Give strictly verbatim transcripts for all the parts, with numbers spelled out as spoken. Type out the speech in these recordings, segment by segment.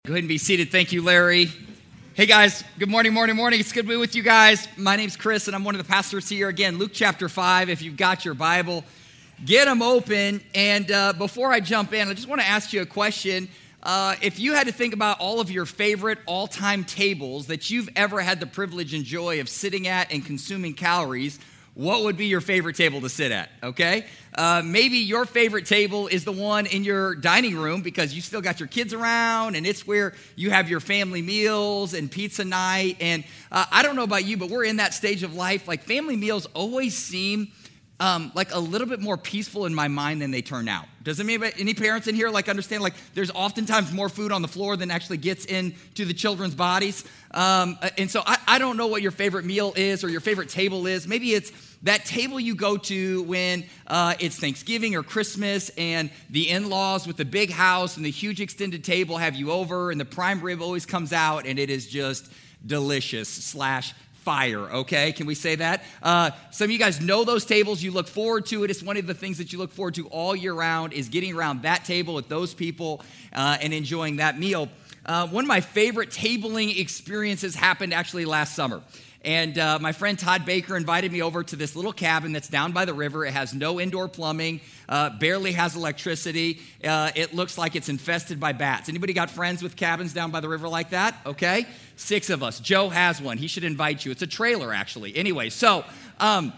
Go ahead and be seated. Thank you, Larry. Hey, guys. Good morning, morning, morning. It's good to be with you guys. My name's Chris, and I'm one of the pastors here. Again, Luke chapter five, if you've got your Bible, get them open. And uh, before I jump in, I just want to ask you a question. Uh, if you had to think about all of your favorite all-time tables that you've ever had the privilege and joy of sitting at and consuming calories, what would be your favorite table to sit at, okay? Uh, maybe your favorite table is the one in your dining room because you still got your kids around and it's where you have your family meals and pizza night. And uh, I don't know about you, but we're in that stage of life. Like family meals always seem um, like a little bit more peaceful in my mind than they turn out. Does anybody, any parents in here like understand like there's oftentimes more food on the floor than actually gets into the children's bodies? Um, and so I, I don't know what your favorite meal is or your favorite table is. Maybe it's that table you go to when uh, it's Thanksgiving or Christmas and the in-laws with the big house and the huge extended table have you over and the prime rib always comes out and it is just delicious slash fire, okay? Can we say that? Uh, some of you guys know those tables. You look forward to it. It's one of the things that you look forward to all year round is getting around that table with those people uh, and enjoying that meal. Uh, one of my favorite tabling experiences happened actually last summer. And uh, my friend Todd Baker invited me over to this little cabin that's down by the river. It has no indoor plumbing, uh, barely has electricity. Uh, it looks like it's infested by bats. Anybody got friends with cabins down by the river like that? Okay, six of us. Joe has one. He should invite you. It's a trailer, actually. Anyway, so um,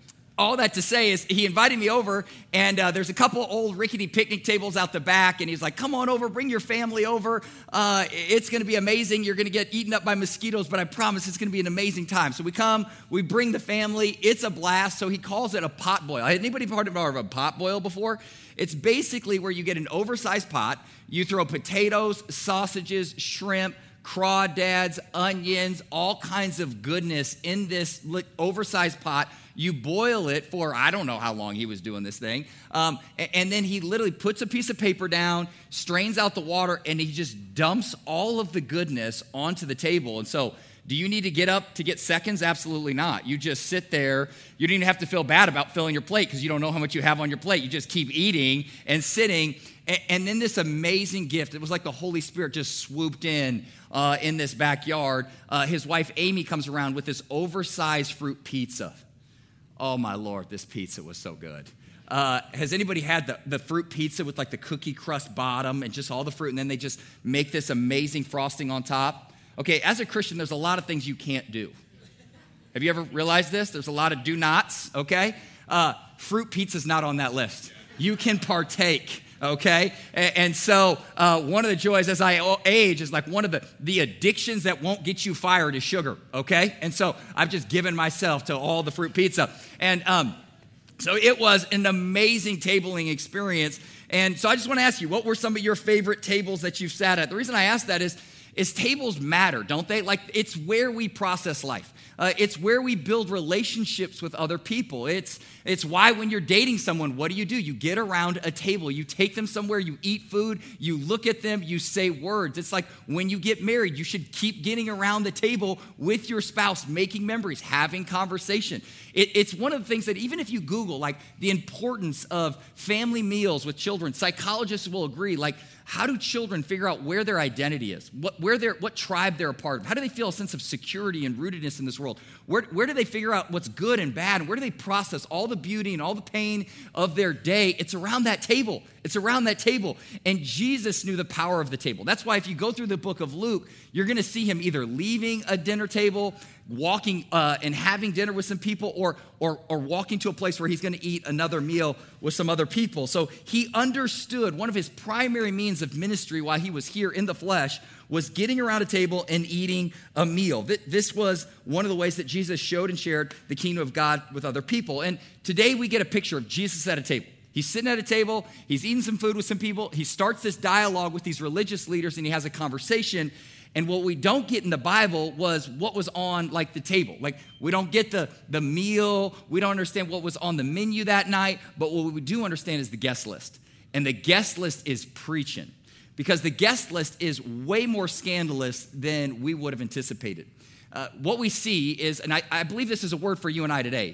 all that to say is he invited me over, and uh, there's a couple old rickety picnic tables out the back, and he's like, come on over, bring your family over. Uh, it's going to be amazing. You're going to get eaten up by mosquitoes, but I promise it's going to be an amazing time. So we come, we bring the family. It's a blast. So he calls it a pot boil. Had anybody heard of a pot boil before? It's basically where you get an oversized pot. You throw potatoes, sausages, shrimp, crawdads, onions, all kinds of goodness in this oversized pot. You boil it for, I don't know how long he was doing this thing. Um, and, and then he literally puts a piece of paper down, strains out the water, and he just dumps all of the goodness onto the table. And so, do you need to get up to get seconds? Absolutely not. You just sit there. You don't even have to feel bad about filling your plate because you don't know how much you have on your plate. You just keep eating and sitting. And, and then this amazing gift, it was like the Holy Spirit just swooped in uh, in this backyard. Uh, his wife, Amy, comes around with this oversized fruit pizza. Oh, my Lord, this pizza was so good. Uh, has anybody had the, the fruit pizza with like the cookie crust bottom and just all the fruit, and then they just make this amazing frosting on top? Okay, as a Christian, there's a lot of things you can't do. Have you ever realized this? There's a lot of do nots, okay? Uh, fruit pizza's not on that list. You can partake. Okay, and, and so uh, one of the joys as I age is like one of the, the addictions that won't get you fired is sugar, okay? And so I've just given myself to all the fruit pizza. And um, so it was an amazing tabling experience. And so I just want to ask you, what were some of your favorite tables that you've sat at? The reason I ask that is, is tables matter, don't they? Like it's where we process life. Uh, it's where we build relationships with other people. It's it's why when you're dating someone, what do you do? You get around a table. You take them somewhere. You eat food. You look at them. You say words. It's like when you get married, you should keep getting around the table with your spouse, making memories, having conversation. It, it's one of the things that even if you Google, like the importance of family meals with children, psychologists will agree, like how do children figure out where their identity is? What, where they're, what tribe they're a part of? How do they feel a sense of security and rootedness in this world? Where, where do they figure out what's good and bad? And where do they process all the beauty and all the pain of their day? It's around that table. It's around that table. And Jesus knew the power of the table. That's why if you go through the book of Luke, you're going to see him either leaving a dinner table, walking uh, and having dinner with some people, or, or, or walking to a place where he's going to eat another meal with some other people. So he understood one of his primary means of ministry while he was here in the flesh was getting around a table and eating a meal. This was one of the ways that Jesus showed and shared the kingdom of God with other people. And today we get a picture of Jesus at a table. He's sitting at a table, he's eating some food with some people, he starts this dialogue with these religious leaders and he has a conversation. And what we don't get in the Bible was what was on like the table. Like we don't get the, the meal, we don't understand what was on the menu that night, but what we do understand is the guest list. And the guest list is preaching. Because the guest list is way more scandalous than we would have anticipated. Uh, what we see is, and I, I believe this is a word for you and I today,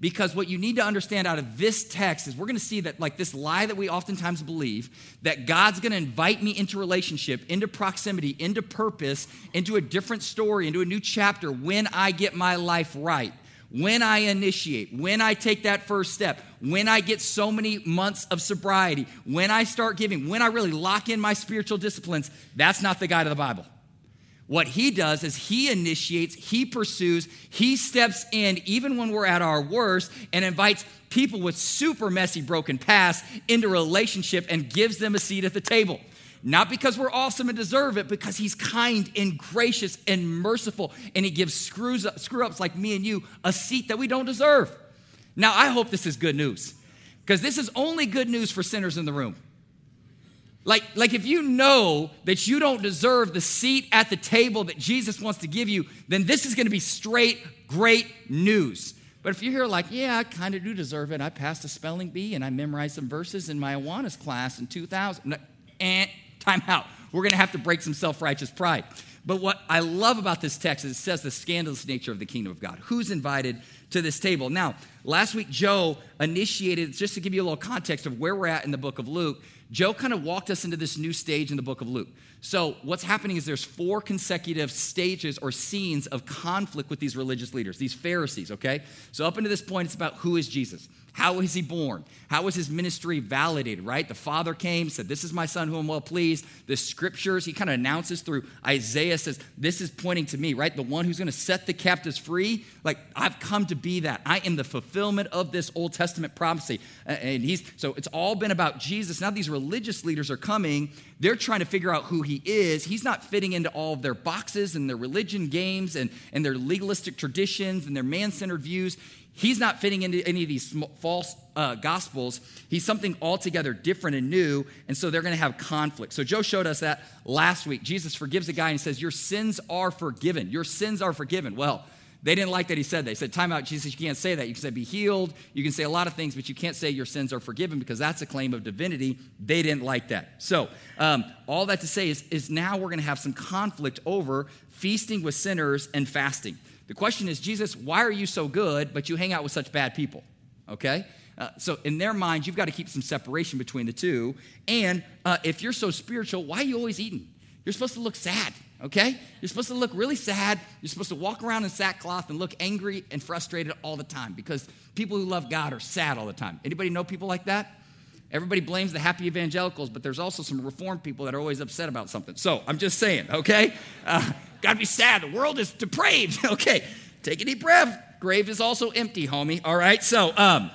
Because what you need to understand out of this text is we're going to see that, like, this lie that we oftentimes believe, that God's going to invite me into relationship, into proximity, into purpose, into a different story, into a new chapter when I get my life right, when I initiate, when I take that first step, when I get so many months of sobriety, when I start giving, when I really lock in my spiritual disciplines. That's not the God of the Bible. What he does is he initiates, he pursues, he steps in even when we're at our worst and invites people with super messy, broken pasts into a relationship and gives them a seat at the table. Not because we're awesome and deserve it, because he's kind and gracious and merciful, and he gives screws up, screw-ups like me and you a seat that we don't deserve. Now, I hope this is good news, because this is only good news for sinners in the room. Like, like if you know that you don't deserve the seat at the table that Jesus wants to give you, then this is going to be straight, great news. But if you're here like, yeah, I kind of do deserve it. I passed a spelling bee and I memorized some verses in my Awanas class in two thousand. And time out. We're going to have to break some self-righteous pride. But what I love about this text is it says the scandalous nature of the kingdom of God. Who's invited to this table? Now, last week, Joe initiated, just to give you a little context of where we're at in the book of Luke, Joe kind of walked us into this new stage in the book of Luke. So what's happening is there's four consecutive stages or scenes of conflict with these religious leaders, these Pharisees, okay? So up until this point, it's about who is Jesus? How was he born? How was his ministry validated, right? The Father came, said, this is my son who I'm well pleased. The scriptures, he kind of announces through Isaiah, says, this is pointing to me, right? The one who's going to set the captives free. Like, I've come to be that. I am the fulfillment of this Old Testament prophecy. And he's, so it's all been about Jesus. Now these religious leaders are coming. They're trying to figure out who he is. He's not fitting into all of their boxes and their religion games and, and their legalistic traditions and their man-centered views. He's not fitting into any of these false uh, gospels. He's something altogether different and new, and so they're going to have conflict. So Joe showed us that last week. Jesus forgives a guy and says, your sins are forgiven. Your sins are forgiven. Well, they didn't like that he said that. He said, time out, Jesus, you can't say that. You can say be healed. You can say a lot of things, but you can't say your sins are forgiven because that's a claim of divinity. They didn't like that. So um, all that to say is, is now we're going to have some conflict over feasting with sinners and fasting. The question is, Jesus, why are you so good, but you hang out with such bad people? Okay? Uh, so in their minds, you've got to keep some separation between the two. And uh, if you're so spiritual, why are you always eating? You're supposed to look sad, okay? You're supposed to look really sad. You're supposed to walk around in sackcloth and look angry and frustrated all the time because people who love God are sad all the time. Anybody know people like that? Everybody blames the happy evangelicals, but there's also some reformed people that are always upset about something. So I'm just saying, okay? Uh, gotta be sad. The world is depraved. Okay, take a deep breath. Grave is also empty, homie. All right, so um,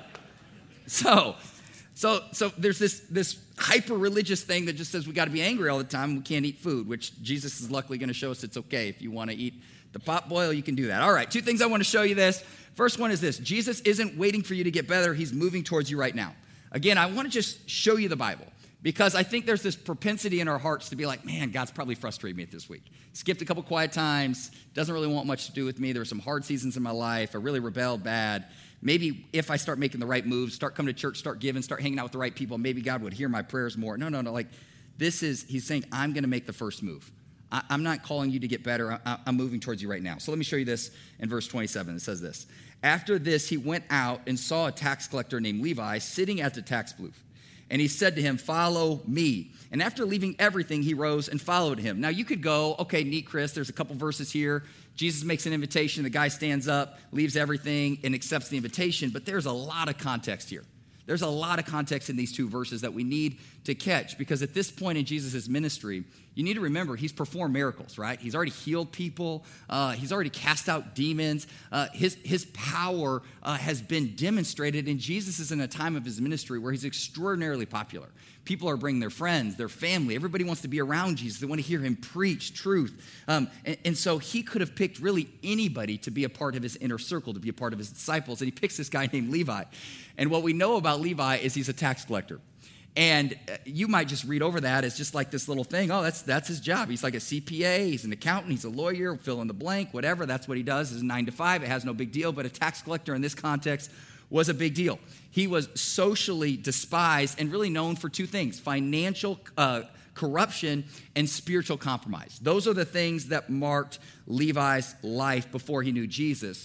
so so so there's this this hyper-religious thing that just says we got to be angry all the time. We can't eat food, which Jesus is luckily going to show us it's okay. If you want to eat the pot boil, you can do that. All right, two things I want to show you this. First one is this. Jesus isn't waiting for you to get better. He's moving towards you right now. Again, I want to just show you the Bible because I think there's this propensity in our hearts to be like, man, God's probably frustrated me this week. Skipped a couple quiet times, doesn't really want much to do with me. There were some hard seasons in my life. I really rebelled bad. Maybe if I start making the right moves, start coming to church, start giving, start hanging out with the right people, maybe God would hear my prayers more. No, no, no. Like this is, he's saying, I'm going to make the first move. I, I'm not calling you to get better. I, I'm moving towards you right now. So let me show you this in verse twenty-seven. It says this. After this, he went out and saw a tax collector named Levi sitting at the tax booth. And he said to him, follow me. And after leaving everything, he rose and followed him. Now you could go, okay, neat, Chris, there's a couple verses here. Jesus makes an invitation. The guy stands up, leaves everything, and accepts the invitation. But there's a lot of context here. There's a lot of context in these two verses that we need to catch because at this point in Jesus' ministry, you need to remember he's performed miracles, right? He's already healed people. Uh, he's already cast out demons. Uh, his, his power uh, has been demonstrated, and Jesus is in a time of his ministry where he's extraordinarily popular. People are bringing their friends, their family. Everybody wants to be around Jesus. They want to hear him preach truth. Um, and, and so he could have picked really anybody to be a part of his inner circle, to be a part of his disciples, and he picks this guy named Levi. And what we know about Levi is he's a tax collector. And you might just read over that as just like this little thing. Oh, that's that's his job. He's like a C P A. He's an accountant. He's a lawyer. Fill in the blank, whatever. That's what he does. It's nine to five. It has no big deal. But a tax collector in this context was a big deal. He was socially despised and really known for two things: financial uh, corruption and spiritual compromise. Those are the things that marked Levi's life before he knew Jesus.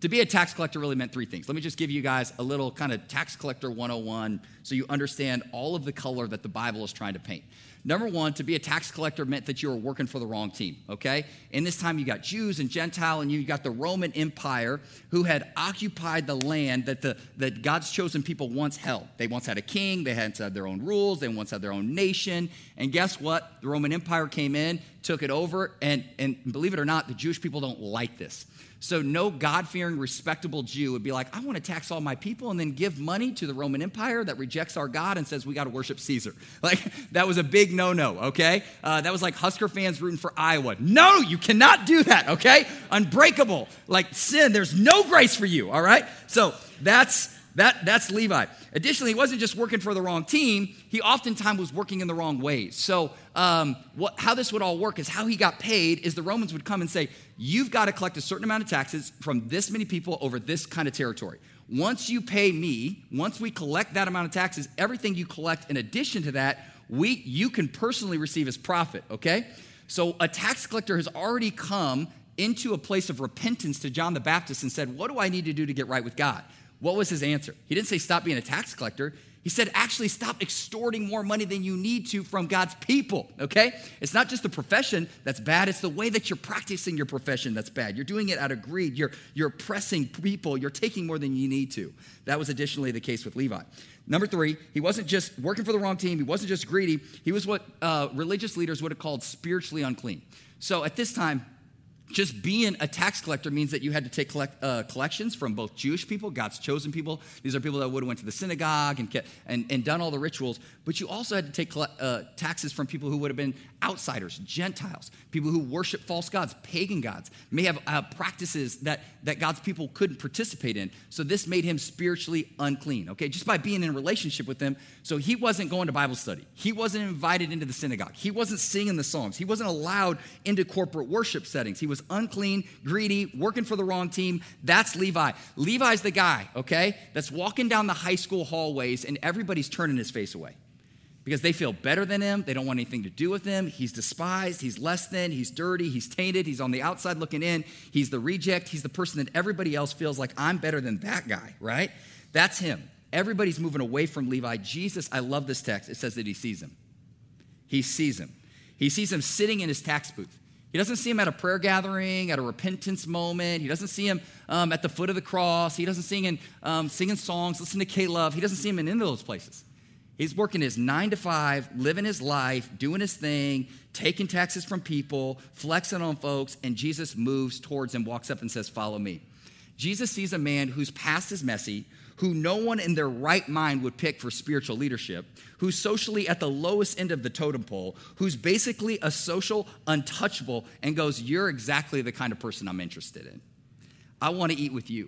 To be a tax collector really meant three things. Let me just give you guys a little kind of tax collector one oh one so you understand all of the color that the Bible is trying to paint. Number one, to be a tax collector meant that you were working for the wrong team, okay? In this time, you got Jews and Gentile, and you got the Roman Empire who had occupied the land that the that God's chosen people once held. They once had a king, they had their own rules, they once had their own nation, and guess what? The Roman Empire came in, took it over, and, and believe it or not, the Jewish people don't like this. So no God-fearing, respectable Jew would be like, I want to tax all my people and then give money to the Roman Empire that rejects our God and says we got to worship Caesar. Like, that was a big no-no, okay? Uh, that was like Husker fans rooting for Iowa. No, you cannot do that, okay? Unbreakable. Like sin, there's no grace for you, all right? So that's that that's Levi. Additionally, he wasn't just working for the wrong team. He oftentimes was working in the wrong ways. So um, what, how this would all work is how he got paid is the Romans would come and say, you've got to collect a certain amount of taxes from this many people over this kind of territory. Once you pay me, once we collect that amount of taxes, everything you collect in addition to that, we you can personally receive as profit, okay? So a tax collector has already come into a place of repentance to John the Baptist and said, what do I need to do to get right with God? What was his answer? He didn't say stop being a tax collector. He said, actually stop extorting more money than you need to from God's people, okay? It's not just the profession that's bad. It's the way that you're practicing your profession that's bad. You're doing it out of greed. You're, you're oppressing people. You're taking more than you need to. That was additionally the case with Levi. Number three, he wasn't just working for the wrong team. He wasn't just greedy. He was what uh, religious leaders would have called spiritually unclean. So at this time, just being a tax collector means that you had to take collect, uh, collections from both Jewish people, God's chosen people. These are people that would have went to the synagogue and, kept, and, and done all the rituals. But you also had to take collect, uh, taxes from people who would have been outsiders, Gentiles, people who worship false gods, pagan gods, may have uh, practices that, that God's people couldn't participate in. So this made him spiritually unclean, okay, just by being in a relationship with them. So he wasn't going to Bible study. He wasn't invited into the synagogue. He wasn't singing the songs. He wasn't allowed into corporate worship settings. He was unclean, greedy, working for the wrong team. That's Levi. Levi's the guy, okay, that's walking down the high school hallways and everybody's turning his face away because they feel better than him. They don't want anything to do with him. He's despised. He's less than. He's dirty. He's tainted. He's on the outside looking in. He's the reject. He's the person that everybody else feels like I'm better than that guy, right? That's him. Everybody's moving away from Levi. Jesus, I love this text. It says that he sees him. He sees him. He sees him sitting in his tax booth. He doesn't see him at a prayer gathering, at a repentance moment. He doesn't see him um, at the foot of the cross. He doesn't see him um, singing songs, listening to K-Love. He doesn't see him in any of those places. He's working his nine to five, living his life, doing his thing, taking taxes from people, flexing on folks, and Jesus moves towards him, walks up and says, follow me. Jesus sees a man whose past is messy, who no one in their right mind would pick for spiritual leadership, who's socially at the lowest end of the totem pole, who's basically a social untouchable, and goes, you're exactly the kind of person I'm interested in. I want to eat with you.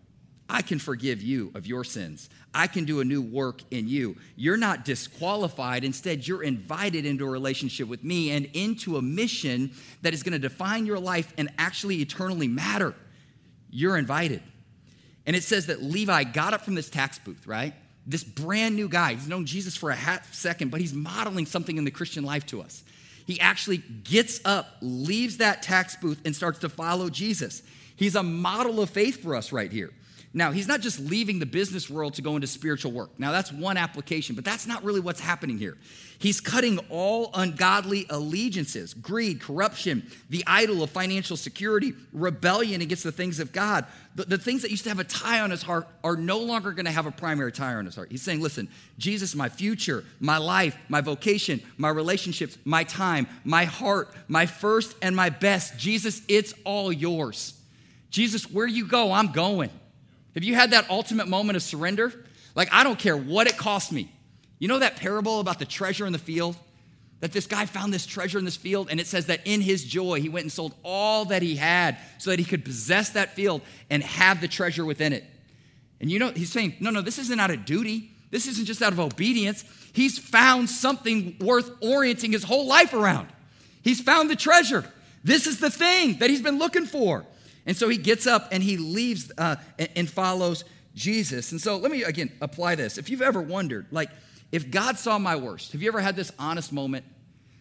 I can forgive you of your sins. I can do a new work in you. You're not disqualified. Instead, you're invited into a relationship with me and into a mission that is going to define your life and actually eternally matter. You're invited. And it says that Levi got up from this tax booth, right? This brand new guy. He's known Jesus for a half second, but he's modeling something in the Christian life to us. He actually gets up, leaves that tax booth, and starts to follow Jesus. He's a model of faith for us right here. Now, he's not just leaving the business world to go into spiritual work. Now, that's one application, but that's not really what's happening here. He's cutting all ungodly allegiances, greed, corruption, the idol of financial security, rebellion against the things of God. The, the things that used to have a tie on his heart are no longer going to have a primary tie on his heart. He's saying, listen, Jesus, my future, my life, my vocation, my relationships, my time, my heart, my first and my best. Jesus, it's all yours. Jesus, where you go, I'm going. Have you had that ultimate moment of surrender? Like, I don't care what it cost me. You know that parable about the treasure in the field? That this guy found this treasure in this field, and it says that in his joy, he went and sold all that he had so that he could possess that field and have the treasure within it. And you know, he's saying, no, no, this isn't out of duty. This isn't just out of obedience. He's found something worth orienting his whole life around. He's found the treasure. This is the thing that he's been looking for. And so he gets up and he leaves uh, and, and follows Jesus. And so let me, again, apply this. If you've ever wondered, like, if God saw my worst, have you ever had this honest moment?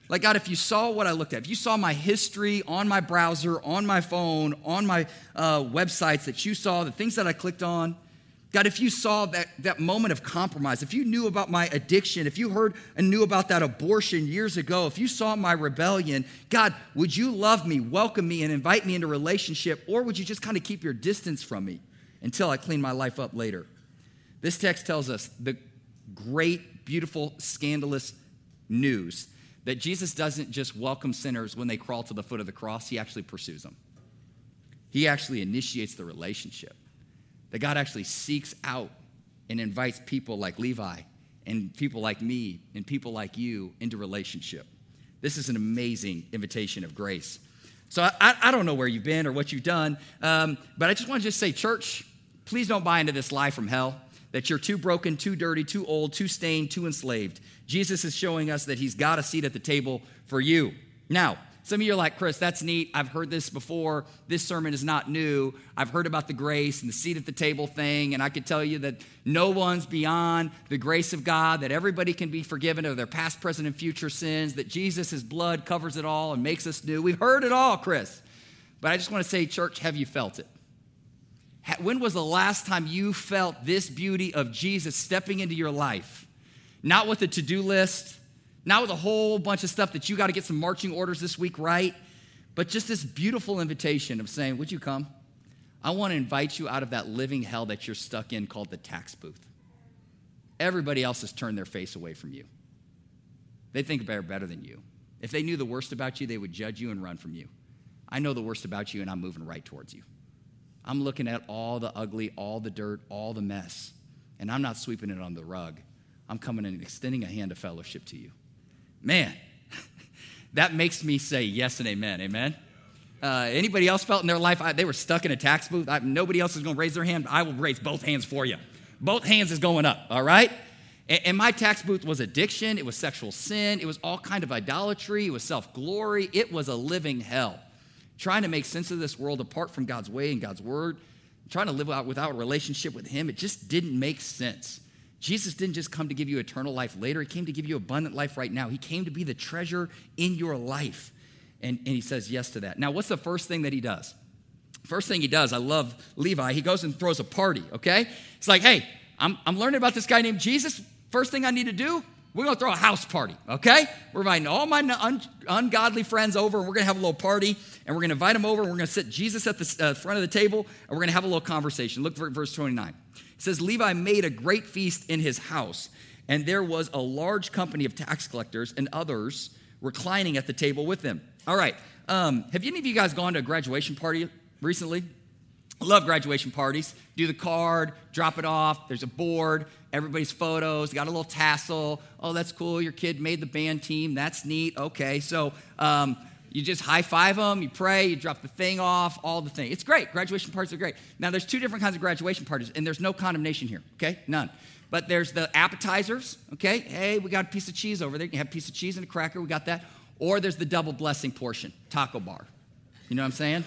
Like, God, if you saw what I looked at, if you saw my history on my browser, on my phone, on my uh, websites, that you saw the things that I clicked on, God, if you saw that, that moment of compromise, if you knew about my addiction, if you heard and knew about that abortion years ago, if you saw my rebellion, God, would you love me, welcome me, and invite me into a relationship, or would you just kind of keep your distance from me until I clean my life up later? This text tells us the great, beautiful, scandalous news that Jesus doesn't just welcome sinners when they crawl to the foot of the cross. He actually pursues them. He actually initiates the relationship. That God actually seeks out and invites people like Levi and people like me and people like you into relationship. This is an amazing invitation of grace. So I, I don't know where you've been or what you've done, um, but I just want to just say, church, please don't buy into this lie from hell that you're too broken, too dirty, too old, too stained, too enslaved. Jesus is showing us that he's got a seat at the table for you. Now, some of you are like, Chris, that's neat. I've heard this before. This sermon is not new. I've heard about the grace and the seat at the table thing, and I could tell you that no one's beyond the grace of God, that everybody can be forgiven of their past, present, and future sins, that Jesus' blood covers it all and makes us new. We've heard it all, Chris. But I just want to say, church, have you felt it? When was the last time you felt this beauty of Jesus stepping into your life? Not with a to-do list, not with a whole bunch of stuff that you got to get some marching orders this week right, but just this beautiful invitation of saying, would you come? I want to invite you out of that living hell that you're stuck in called the tax booth. Everybody else has turned their face away from you. They think they're better than you. If they knew the worst about you, they would judge you and run from you. I know the worst about you, and I'm moving right towards you. I'm looking at all the ugly, all the dirt, all the mess, and I'm not sweeping it on the rug. I'm coming and extending a hand of fellowship to you. Man, that makes me say yes and amen, amen? Uh, anybody else felt in their life I, they were stuck in a tax booth? I, nobody else is going to raise their hand. I will raise both hands for you. Both hands is going up, all right? And, and my tax booth was addiction. It was sexual sin. It was all kind of idolatry. It was self-glory. It was a living hell. Trying to make sense of this world apart from God's way and God's word, trying to live out without a relationship with him, it just didn't make sense. Jesus didn't just come to give you eternal life later. He came to give you abundant life right now. He came to be the treasure in your life. And, and he says yes to that. Now, what's the first thing that he does? First thing he does, I love Levi, he goes and throws a party, okay? It's like, hey, I'm, I'm learning about this guy named Jesus. First thing I need to do, we're going to throw a house party, okay? We're inviting all my un- ungodly friends over, and we're going to have a little party, and we're going to invite them over, and we're going to sit Jesus at the uh, front of the table, and we're going to have a little conversation. Look for verse twenty-nine. It says, Levi made a great feast in his house, and there was a large company of tax collectors and others reclining at the table with them. All right, um, have any of you guys gone to a graduation party recently? I love graduation parties. Do the card, drop it off, there's a board, everybody's photos, got a little tassel. Oh, that's cool, your kid made the band team, that's neat. Okay, so um, you just high-five them, you pray, you drop the thing off, all the things. It's great, graduation parties are great. Now, there's two different kinds of graduation parties, and there's no condemnation here, okay, none. But there's the appetizers, okay, hey, we got a piece of cheese over there, you can have a piece of cheese and a cracker, we got that. Or there's the double blessing portion, taco bar. You know what I'm saying?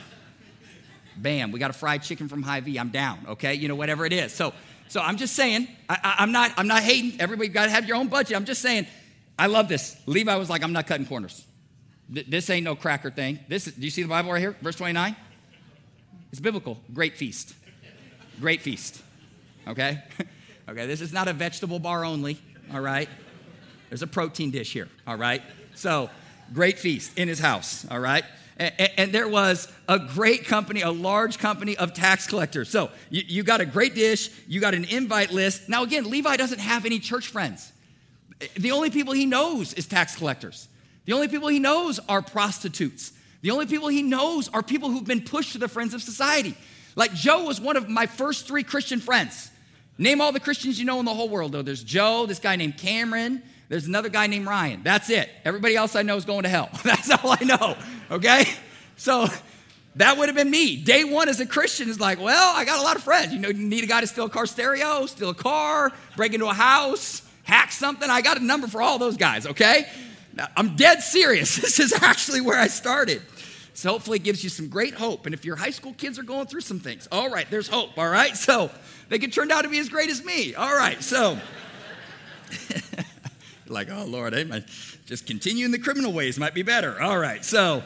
Bam, we got a fried chicken from Hy-Vee. I'm down, okay? You know, whatever it is. So so I'm just saying, I, I, I'm not I'm not hating. Everybody got to have your own budget. I'm just saying, I love this. Levi was like, I'm not cutting corners. Th- this ain't no cracker thing. This is, do you see the Bible right here? Verse twenty-nine? It's biblical. Great feast. Great feast, okay? Okay, this is not a vegetable bar only, all right? There's a protein dish here, all right? So great feast in his house, all right? And, and there was a great company, a large company of tax collectors. So you, you got a great dish, you got an invite list. Now again, Levi doesn't have any church friends. The only people he knows is tax collectors. The only people he knows are prostitutes. The only people he knows are people who've been pushed to the friends of society. Like Joe was one of my first three Christian friends. Name all the Christians you know in the whole world, though. There's Joe, this guy named Cameron, there's another guy named Ryan. That's it. Everybody else I know is going to hell. That's all I know, okay? So that would have been me. Day one as a Christian is like, well, I got a lot of friends. You know, you need a guy to steal a car stereo, steal a car, break into a house, hack something. I got a number for all those guys, okay? Now, I'm dead serious. This is actually where I started. So hopefully it gives you some great hope. And if your high school kids are going through some things, all right, there's hope, all right? So they could turn out to be as great as me. All right, so... Like, oh, Lord, I might just continue in the criminal ways might be better. All right, so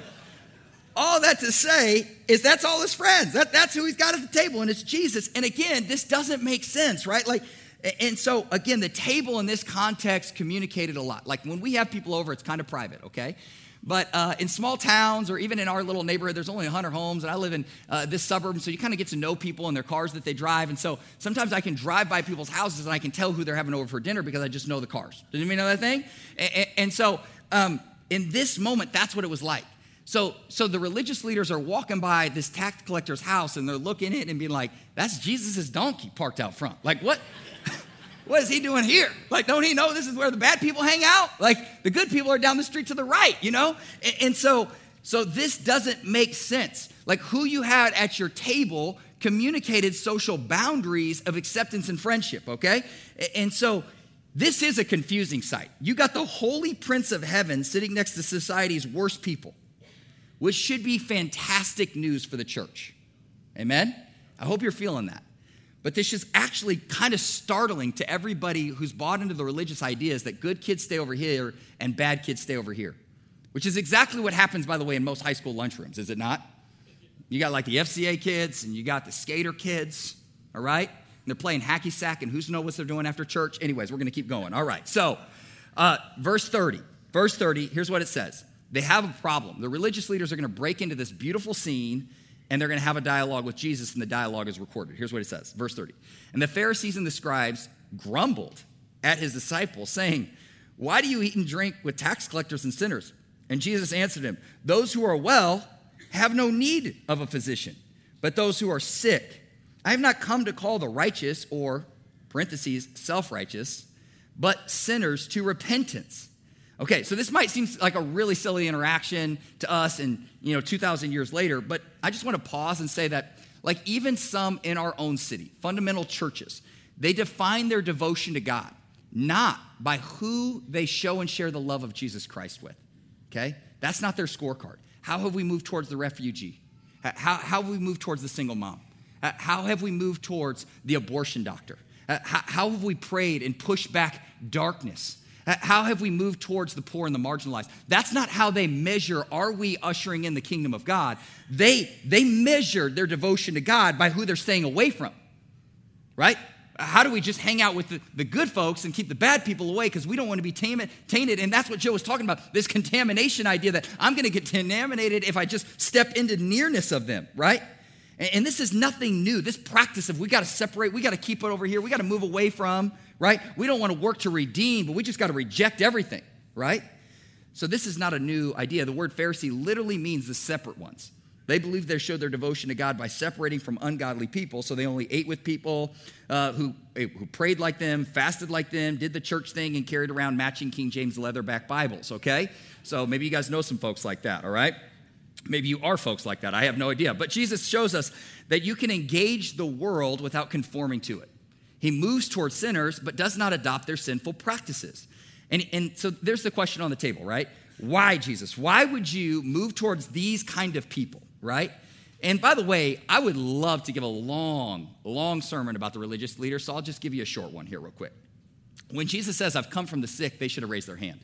all that to say is that's all his friends. That, that's who he's got at the table, and it's Jesus. And again, this doesn't make sense, right? Like, and so again, the table in this context communicated a lot. Like when we have people over, it's kind of private, okay? But uh, in small towns or even in our little neighborhood, there's only one hundred homes, and I live in uh, this suburb, so you kind of get to know people and their cars that they drive. And so sometimes I can drive by people's houses and I can tell who they're having over for dinner because I just know the cars. Did anybody know that thing? And, and, and so um, in this moment, that's what it was like. So, so the religious leaders are walking by this tax collector's house, and they're looking in it and being like, that's Jesus' donkey parked out front. Like, what? What is he doing here? Like, don't he know this is where the bad people hang out? Like, the good people are down the street to the right, you know? And, and so, so this doesn't make sense. Like, who you had at your table communicated social boundaries of acceptance and friendship, okay? And so this is a confusing sight. You got the holy Prince of Heaven sitting next to society's worst people, which should be fantastic news for the church. Amen? I hope you're feeling that. But this is actually kind of startling to everybody who's bought into the religious ideas that good kids stay over here and bad kids stay over here, which is exactly what happens, by the way, in most high school lunchrooms, is it not? You got like the F C A kids and you got the skater kids, all right? And they're playing hacky sack, and who's know what they're doing after church? Anyways, we're going to keep going. All right, so uh, verse thirty. Verse thirty, here's what it says. They have a problem. The religious leaders are going to break into this beautiful scene, and they're going to have a dialogue with Jesus, and the dialogue is recorded. Here's what it says, verse thirty. And the Pharisees and the scribes grumbled at his disciples, saying, why do you eat and drink with tax collectors and sinners? And Jesus answered him, those who are well have no need of a physician, but those who are sick. I have not come to call the righteous, or, parentheses, self-righteous, but sinners to repentance. Okay, so this might seem like a really silly interaction to us and, you know, two thousand years later, but I just want to pause and say that, like, even some in our own city, fundamental churches, they define their devotion to God not by who they show and share the love of Jesus Christ with, okay? That's not their scorecard. How have we moved towards the refugee? How, how have we moved towards the single mom? How have we moved towards the abortion doctor? How, how have we prayed and pushed back darkness? How have we moved towards the poor and the marginalized? That's not how they measure, are we ushering in the kingdom of God? They, they measure their devotion to God by who they're staying away from, right? How do we just hang out with the, the good folks and keep the bad people away because we don't want to be tainted? And that's what Joe was talking about, this contamination idea that I'm going to get contaminated if I just step into nearness of them, right? And, and this is nothing new. This practice of we got to separate, we got to keep it over here, we got to move away from, right? We don't want to work to redeem, but we just got to reject everything, right? So this is not a new idea. The word Pharisee literally means the separate ones. They believed they showed their devotion to God by separating from ungodly people, so they only ate with people uh, who, who prayed like them, fasted like them, did the church thing, and carried around matching King James leatherback Bibles, okay? So maybe you guys know some folks like that, all right? Maybe you are folks like that. I have no idea. But Jesus shows us that you can engage the world without conforming to it. He moves towards sinners, but does not adopt their sinful practices. And, and so there's the question on the table, right? Why, Jesus? Why would you move towards these kind of people, right? And by the way, I would love to give a long, long sermon about the religious leaders, so I'll just give you a short one here real quick. When Jesus says, I've come from the sick, they should have raised their hand,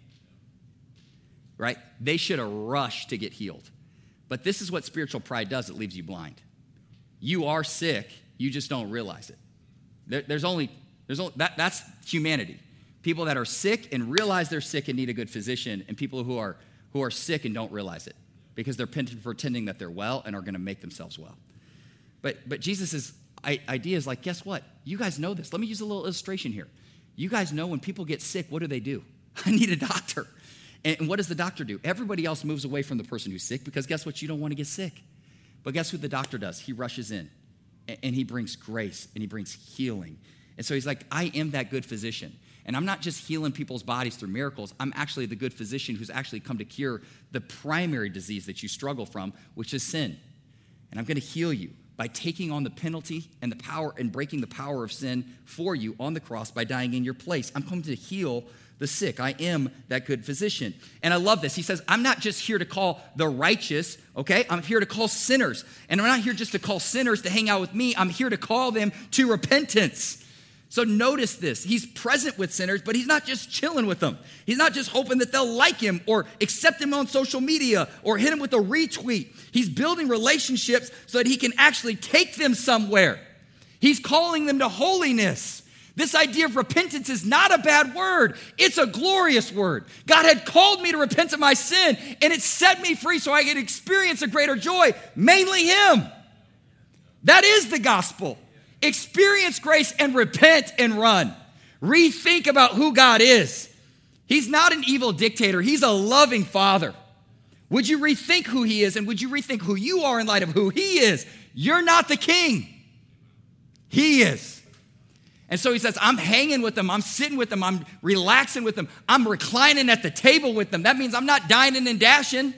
right? They should have rushed to get healed. But this is what spiritual pride does. It leaves you blind. You are sick. You just don't realize it. There, there's only, there's only that, that's humanity. People that are sick and realize they're sick and need a good physician, and people who are who are sick and don't realize it because they're pretending that they're well and are going to make themselves well. But but Jesus' idea is like, guess what? You guys know this. Let me use a little illustration here. You guys know when people get sick, what do they do? I need a doctor. And what does the doctor do? Everybody else moves away from the person who's sick because guess what? You don't want to get sick. But guess what the doctor does? He rushes in and he brings grace and he brings healing. And so he's like, I am that good physician. And I'm not just healing people's bodies through miracles. I'm actually the good physician who's actually come to cure the primary disease that you struggle from, which is sin. And I'm going to heal you by taking on the penalty and the power and breaking the power of sin for you on the cross by dying in your place. I'm coming to heal the sick. I am that good physician. And I love this. He says, I'm not just here to call the righteous, okay? I'm here to call sinners. And I'm not here just to call sinners to hang out with me. I'm here to call them to repentance. So notice this. He's present with sinners, but he's not just chilling with them. He's not just hoping that they'll like him or accept him on social media or hit him with a retweet. He's building relationships so that he can actually take them somewhere. He's calling them to holiness. This idea of repentance is not a bad word. It's a glorious word. God had called me to repent of my sin, and it set me free so I could experience a greater joy, mainly him. That is the gospel. Experience grace and repent and run. Rethink about who God is. He's not an evil dictator. He's a loving father. Would you rethink who he is, and would you rethink who you are in light of who he is? You're not the king. He is. And so he says, I'm hanging with them. I'm sitting with them. I'm relaxing with them. I'm reclining at the table with them. That means I'm not dining and dashing.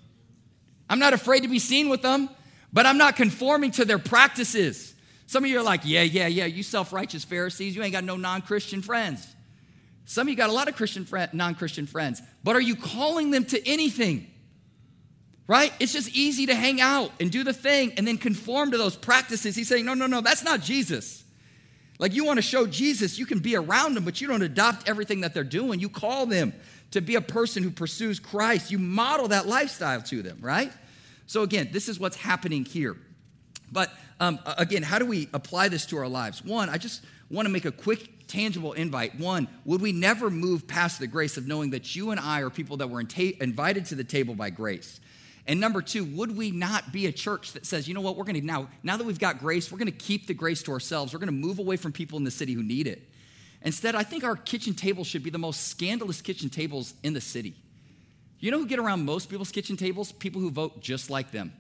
I'm not afraid to be seen with them, but I'm not conforming to their practices. Some of you are like, yeah, yeah, yeah, you self-righteous Pharisees, you ain't got no non-Christian friends. Some of you got a lot of Christian friend, non-Christian friends, but are you calling them to anything? Right? It's just easy to hang out and do the thing and then conform to those practices. He's saying, no, no, no, that's not Jesus. Like, you want to show Jesus, you can be around them, but you don't adopt everything that they're doing. You call them to be a person who pursues Christ. You model that lifestyle to them, right? So again, this is what's happening here. But um, again, how do we apply this to our lives? One, I just want to make a quick, tangible invite. One, would we never move past the grace of knowing that you and I are people that were invited to the table by grace? And number two, would we not be a church that says, you know what, we're going to now, now that we've got grace, we're going to keep the grace to ourselves. We're going to move away from people in the city who need it. Instead, I think our kitchen table should be the most scandalous kitchen tables in the city. You know who get around most people's kitchen tables? People who vote just like them.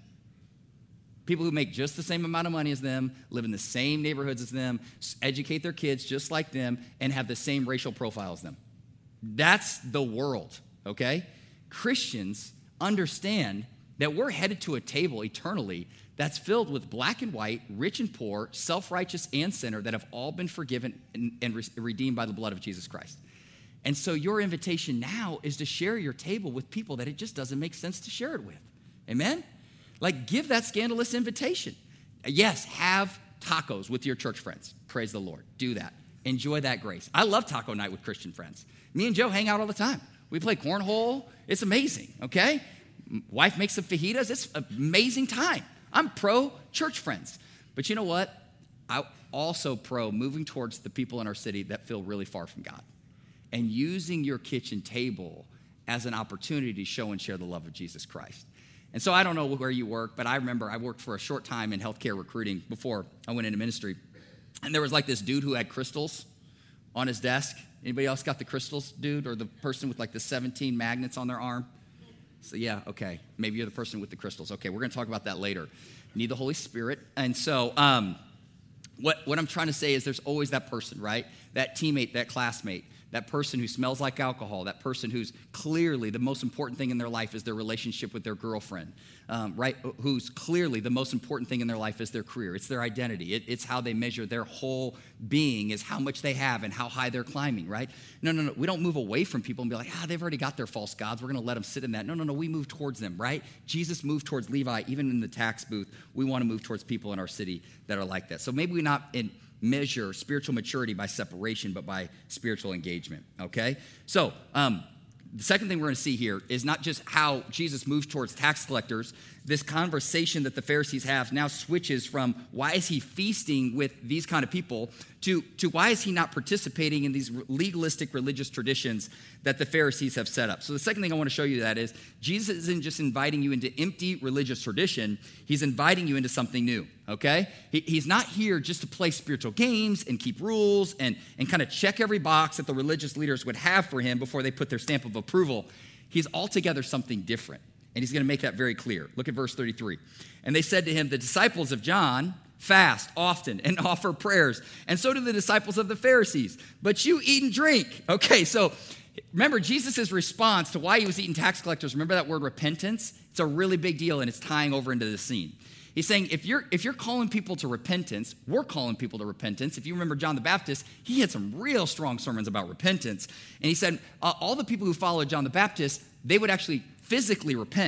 People who make just the same amount of money as them, live in the same neighborhoods as them, educate their kids just like them, and have the same racial profile as them. That's the world, okay? Christians understand that we're headed to a table eternally that's filled with black and white, rich and poor, self-righteous and sinner that have all been forgiven and, and re- redeemed by the blood of Jesus Christ. And so your invitation now is to share your table with people that it just doesn't make sense to share it with. Amen? Like, give that scandalous invitation. Yes, have tacos with your church friends. Praise the Lord. Do that. Enjoy that grace. I love taco night with Christian friends. Me and Joe hang out all the time. We play cornhole. It's amazing, okay? Wife makes some fajitas. It's an amazing time. I'm pro church friends. But you know what? I also pro moving towards the people in our city that feel really far from God and using your kitchen table as an opportunity to show and share the love of Jesus Christ. And so I don't know where you work, but I remember I worked for a short time in healthcare recruiting before I went into ministry. And there was like this dude who had crystals on his desk. Anybody else got the crystals, dude? Or the person with like the seventeen magnets on their arm? So yeah, okay. Maybe you're the person with the crystals. Okay, we're going to talk about that later. Need the Holy Spirit. And so um, what, what I'm trying to say is there's always that person, right? That teammate, that classmate, that person who smells like alcohol, that person who's clearly the most important thing in their life is their relationship with their girlfriend, um, right? Who's clearly the most important thing in their life is their career. It's their identity. It, it's how they measure their whole being is how much they have and how high they're climbing, right? No, no, no. We don't move away from people and be like, ah, they've already got their false gods. We're going to let them sit in that. No, no, no. We move towards them, right? Jesus moved towards Levi. Even in the tax booth, we want to move towards people in our city that are like that. So maybe we're not in measure spiritual maturity by separation, but by spiritual engagement, okay? So um, the second thing we're going to see here is not just how Jesus moves towards tax collectors. This conversation that the Pharisees have now switches from why is he feasting with these kind of people to, to why is he not participating in these legalistic religious traditions that the Pharisees have set up. So the second thing I want to show you that is Jesus isn't just inviting you into empty religious tradition. He's inviting you into something new, okay? He, he's not here just to play spiritual games and keep rules and, and kind of check every box that the religious leaders would have for him before they put their stamp of approval. He's altogether something different. And he's going to make that very clear. Look at verse thirty-three. And they said to him, the disciples of John fast often and offer prayers, and so do the disciples of the Pharisees. But you eat and drink. Okay, so remember Jesus' response to why he was eating tax collectors. Remember that word repentance? It's a really big deal, and it's tying over into the scene. He's saying if you're if you're calling people to repentance, we're calling people to repentance. If you remember John the Baptist, he had some real strong sermons about repentance. And he said uh, all the people who followed John the Baptist, they would actually physically repent.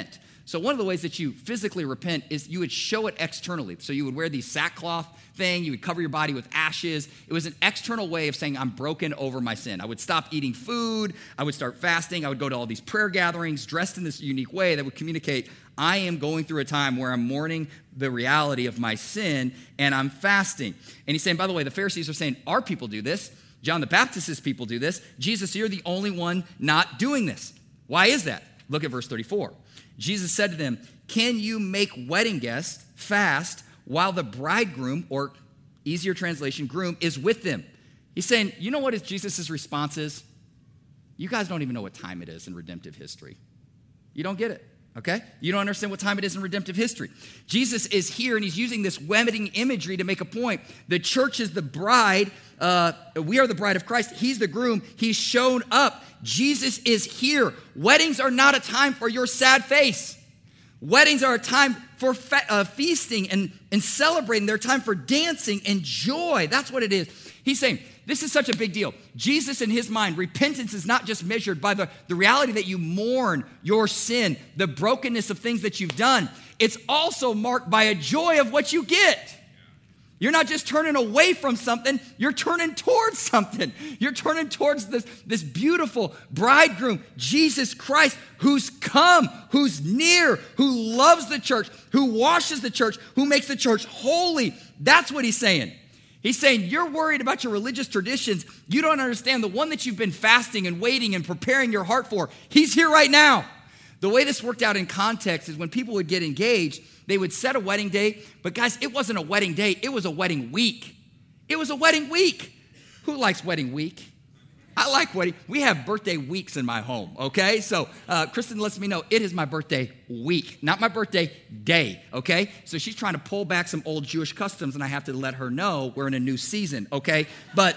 So one of the ways that you physically repent is you would show it externally. So you would wear these sackcloth thing, you would cover your body with ashes. It was an external way of saying, I'm broken over my sin. I would stop eating food, I would start fasting, I would go to all these prayer gatherings dressed in this unique way that would communicate, I am going through a time where I'm mourning the reality of my sin and I'm fasting. And he's saying, by the way, the Pharisees are saying, our people do this. John the Baptist's people do this. Jesus, you're the only one not doing this. Why is that? Look at verse thirty-four. Jesus said to them, can you make wedding guests fast while the bridegroom, or easier translation, groom, is with them? He's saying, you know what Jesus' response is? You guys don't even know what time it is in redemptive history. You don't get it, okay? You don't understand what time it is in redemptive history. Jesus is here, and he's using this wedding imagery to make a point. The church is the bride. Uh, we are the bride of Christ. He's the groom. He's shown up. Jesus is here. Weddings are not a time for your sad face. Weddings are a time for fe- uh, feasting and, and celebrating. They're a time for dancing and joy. That's what it is. He's saying, this is such a big deal. Jesus, in his mind, repentance is not just measured by the, the reality that you mourn your sin, the brokenness of things that you've done. It's also marked by a joy of what you get. You're not just turning away from something, you're turning towards something. You're turning towards this, this beautiful bridegroom, Jesus Christ, who's come, who's near, who loves the church, who washes the church, who makes the church holy. That's what he's saying. He's saying, you're worried about your religious traditions. You don't understand the one that you've been fasting and waiting and preparing your heart for. He's here right now. The way this worked out in context is when people would get engaged, they would set a wedding date, but guys, it wasn't a wedding date, it was a wedding week. It was a wedding week. Who likes wedding week? I like wedding. We have birthday weeks in my home, okay? So uh, Kristen lets me know it is my birthday week, not my birthday day, okay? So she's trying to pull back some old Jewish customs, and I have to let her know we're in a new season, okay? But...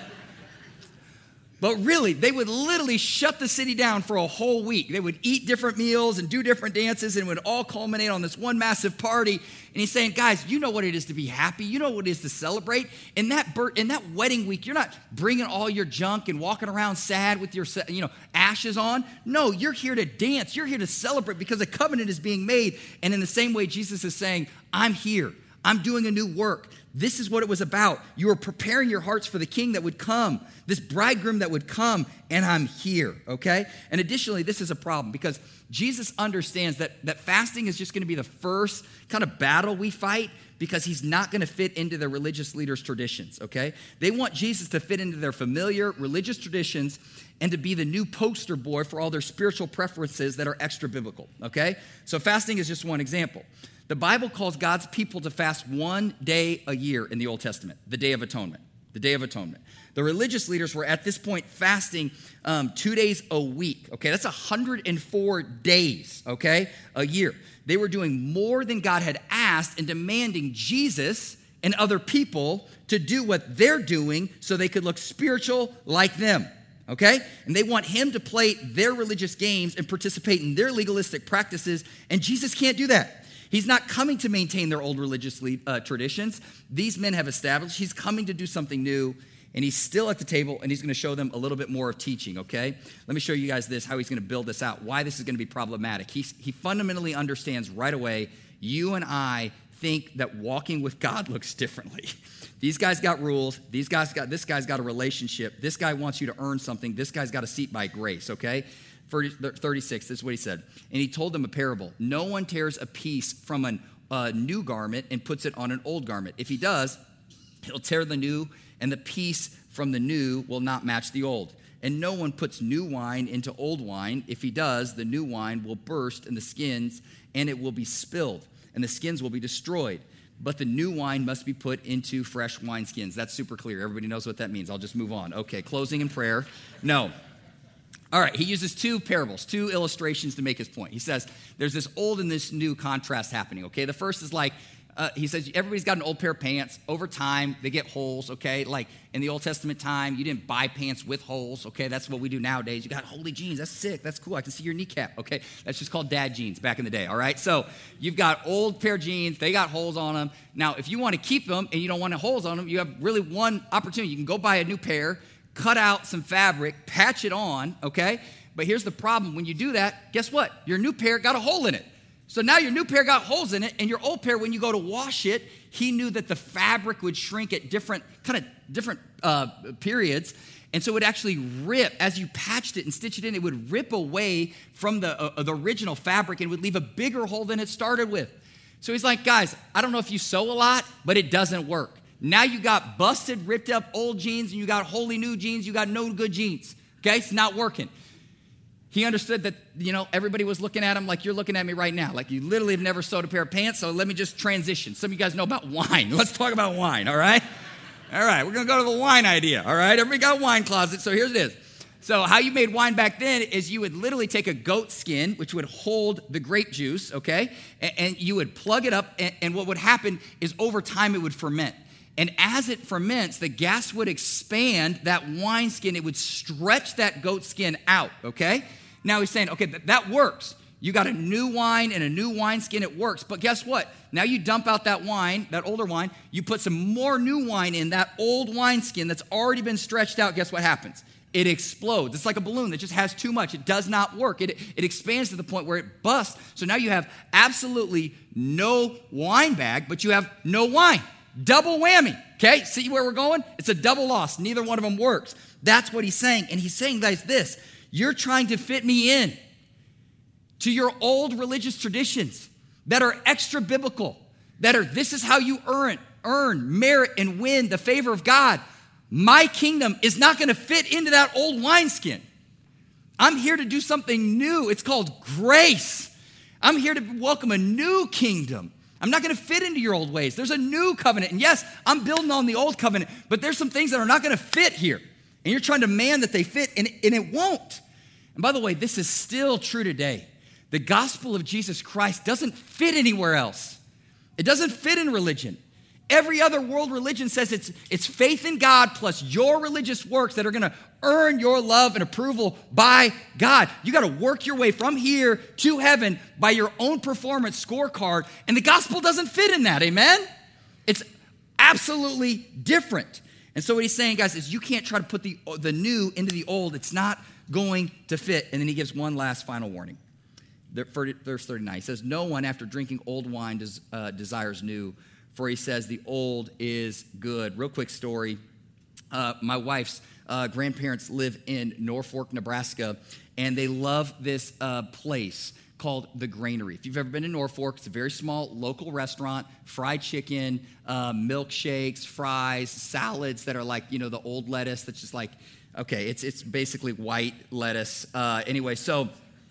But really, they would literally shut the city down for a whole week. They would eat different meals and do different dances, and it would all culminate on this one massive party. And he's saying, guys, you know what it is to be happy. You know what it is to celebrate. In that bir- in that wedding week, you're not bringing all your junk and walking around sad with your you know ashes on. No, you're here to dance. You're here to celebrate because a covenant is being made. And in the same way, Jesus is saying, I'm here. I'm doing a new work. This is what it was about. You were preparing your hearts for the king that would come, this bridegroom that would come, and I'm here, okay? And additionally, this is a problem because Jesus understands that, that fasting is just going to be the first kind of battle we fight because he's not going to fit into the religious leaders' traditions, okay? They want Jesus to fit into their familiar religious traditions and to be the new poster boy for all their spiritual preferences that are extra biblical, okay? So fasting is just one example. The Bible calls God's people to fast one day a year in the Old Testament, the Day of Atonement, the Day of Atonement. The religious leaders were at this point fasting um, two days a week, okay? That's one hundred four days, okay, a year. They were doing more than God had asked and demanding Jesus and other people to do what they're doing so they could look spiritual like them, okay? And they want him to play their religious games and participate in their legalistic practices, and Jesus can't do that. He's not coming to maintain their old religious uh, traditions. These men have established. He's coming to do something new, and he's still at the table, and he's going to show them a little bit more of teaching, okay? Let me show you guys this, how he's going to build this out, why this is going to be problematic. He's, he fundamentally understands right away, you and I think that walking with God looks differently. These guys got rules. These guys got, this guy's got a relationship. This guy wants you to earn something. This guy's got a seat by grace, okay? thirty-six, this is what he said. And he told them a parable. No one tears a piece from a uh, new garment and puts it on an old garment. If he does, he'll tear the new, and the piece from the new will not match the old. And no one puts new wine into old wine. If he does, the new wine will burst in the skins, and it will be spilled, and the skins will be destroyed. But the new wine must be put into fresh wineskins. That's super clear. Everybody knows what that means. I'll just move on. Okay, closing in prayer. No. All right, he uses two parables, two illustrations to make his point. He says there's this old and this new contrast happening, okay? The first is like, uh, he says everybody's got an old pair of pants. Over time, they get holes, okay? Like in the Old Testament time, you didn't buy pants with holes, okay? That's what we do nowadays. You got holy jeans. That's sick. That's cool. I can see your kneecap, okay? That's just called dad jeans back in the day, all right? So you've got old pair of jeans. They got holes on them. Now, if you want to keep them and you don't want holes on them, you have really one opportunity. You can go buy a new pair, cut out some fabric, patch it on, okay? But here's the problem. When you do that, guess what? Your new pair got a hole in it. So now your new pair got holes in it, and your old pair, when you go to wash it, he knew that the fabric would shrink at different kind of different uh, periods, and so it would actually rip as you patched it and stitched it in. It would rip away from the uh, the original fabric and would leave a bigger hole than it started with. So he's like, guys, I don't know if you sew a lot, but it doesn't work. Now you got busted, ripped up old jeans, and you got wholly new jeans. You got no good jeans. Okay, it's not working. He understood that, you know, everybody was looking at him like you're looking at me right now. Like you literally have never sewed a pair of pants, so let me just transition. Some of you guys know about wine. Let's talk about wine, all right? All right, we're going to go to the wine idea, all right? Everybody got a wine closet, so here's it is. So how you made wine back then is you would literally take a goat skin, which would hold the grape juice, okay? And, and you would plug it up, and, and what would happen is over time it would ferment. And as it ferments, the gas would expand that wine skin. It would stretch that goat skin out, okay? Now he's saying, okay, th- that works. You got a new wine and a new wineskin, it works. But guess what? Now you dump out that wine, that older wine, you put some more new wine in that old wineskin that's already been stretched out. Guess what happens? It explodes. It's like a balloon that just has too much. It does not work. It, it expands to the point where it busts. So now you have absolutely no wine bag, but you have no wine. Double whammy, okay? See where we're going? It's a double loss. Neither one of them works. That's what he's saying. And he's saying, guys, this. You're trying to fit me in to your old religious traditions that are extra biblical, that are, this is how you earn, earn, merit, and win the favor of God. My kingdom is not going to fit into that old wineskin. I'm here to do something new. It's called grace. I'm here to welcome a new kingdom. I'm not going to fit into your old ways. There's a new covenant. And yes, I'm building on the old covenant, but there's some things that are not going to fit here. And you're trying to demand that they fit, and, and it won't. And by the way, this is still true today. The gospel of Jesus Christ doesn't fit anywhere else. It doesn't fit in religion. Every other world religion says it's, it's faith in God plus your religious works that are going to earn your love and approval by God. You got to work your way from here to heaven by your own performance scorecard, and the gospel doesn't fit in that, amen? It's absolutely different. And so what he's saying, guys, is you can't try to put the, the new into the old. It's not going to fit. And then he gives one last final warning. Verse thirty-nine, he says, no one after drinking old wine des, uh, desires new, for he says the old is good. Real quick story. Uh, my wife's uh, grandparents live in Norfolk, Nebraska, and they love this uh, place called The Granary. If you've ever been to Norfolk, it's a very small local restaurant, fried chicken, uh, milkshakes, fries, salads that are like, you know, the old lettuce that's just like, okay, it's it's basically white lettuce. Uh, anyway, so...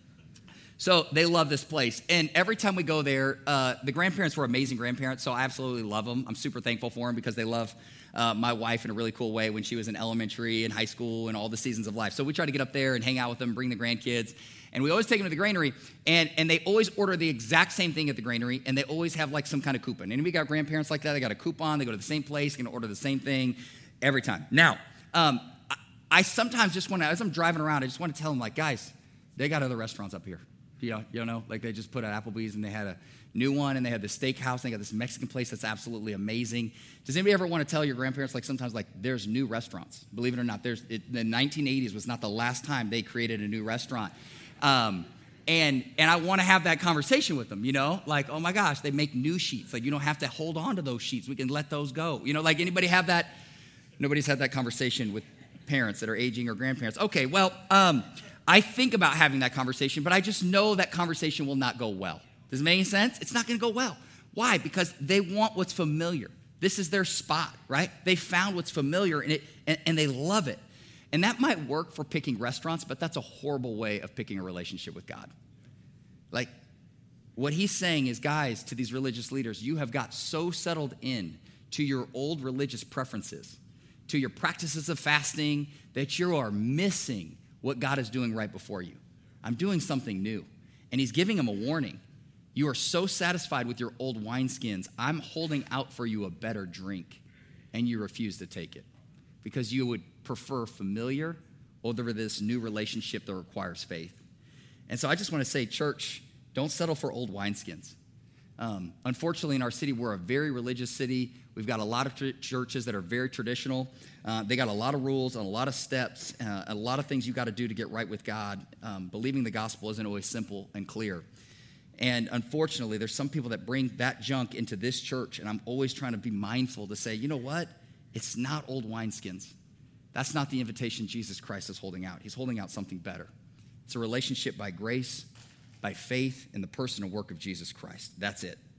So they love this place. And every time we go there, uh, the grandparents were amazing grandparents, so I absolutely love them. I'm super thankful for them because they love uh, my wife in a really cool way when she was in elementary and high school and all the seasons of life. So we try to get up there and hang out with them, bring the grandkids. And we always take them to the Granary, and, and they always order the exact same thing at the Granary, and they always have like some kind of coupon. And we got grandparents like that. They got a coupon. They go to the same place, going to order the same thing every time. Now, um, I, I sometimes just want to, as I'm driving around, I just want to tell them, like, guys, they got other restaurants up here. You know, you know, like they just put out Applebee's and they had a new one and they had the steakhouse and they got this Mexican place that's absolutely amazing. Does anybody ever want to tell your grandparents, like sometimes, like there's new restaurants? Believe it or not, there's it, the nineteen eighties was not the last time they created a new restaurant. Um, and and I want to have that conversation with them, you know, like, oh my gosh, they make new sheets. Like you don't have to hold on to those sheets. We can let those go. You know, like anybody have that? Nobody's had that conversation with parents that are aging or grandparents. Okay, well, um, I think about having that conversation, but I just know that conversation will not go well. Does it make any sense? It's not going to go well. Why? Because they want what's familiar. This is their spot, right? They found what's familiar and, it, and, and they love it. And that might work for picking restaurants, but that's a horrible way of picking a relationship with God. Like, what he's saying is, guys, to these religious leaders, you have got so settled in to your old religious preferences, to your practices of fasting, that you are missing what God is doing right before you. I'm doing something new. And he's giving them a warning. You are so satisfied with your old wineskins. I'm holding out for you a better drink. And you refuse to take it because you would prefer familiar over this new relationship that requires faith. And so I just want to say, church, don't settle for old wineskins. Um, unfortunately, in our city, we're a very religious city. We've got a lot of tr- churches that are very traditional. Uh, they got a lot of rules and a lot of steps, uh, a lot of things you got to do to get right with God. Um, believing the gospel isn't always simple and clear. And unfortunately, there's some people that bring that junk into this church, and I'm always trying to be mindful to say, you know what? It's not old wineskins. That's not the invitation Jesus Christ is holding out. He's holding out something better. It's a relationship by grace, by faith in the person and work of Jesus Christ. That's it.